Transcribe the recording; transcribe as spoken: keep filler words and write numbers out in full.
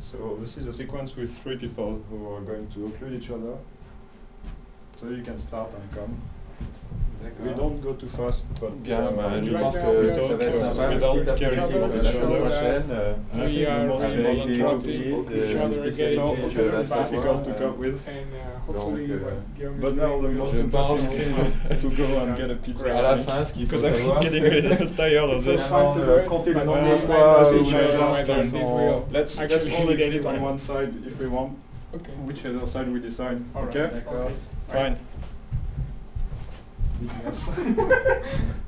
So this is a sequence with three people who are going to occlude each other. So you can start and come. We don't go too fast, but Bien, uh, bah, je right pense now que we ça are va être talking sympa, without une petite caring apéritif for la each semaine other. prochaine. euh, And I We think the are most really avec important des part interrupting is reprises, each euh, other, des getting so each spécifiques, other là, it's ce back, difficult to soir. cope with. and uh, Donc, hopefully euh, what Guillaume is But now the doing most Je will important pense thing to go and get a pizza. à la fin, ce qu'il faut Because I'm savoir, getting c'est a little tired of So this. fine to do euh, it, compter le but nombre uh, de find fois us où each les other gens by se then. This sont... will Let's let's actually only get do it it on right. one side if we want. Okay. Whichever side we decide. All right. Okay. D'accord. Okay. Fine. Right.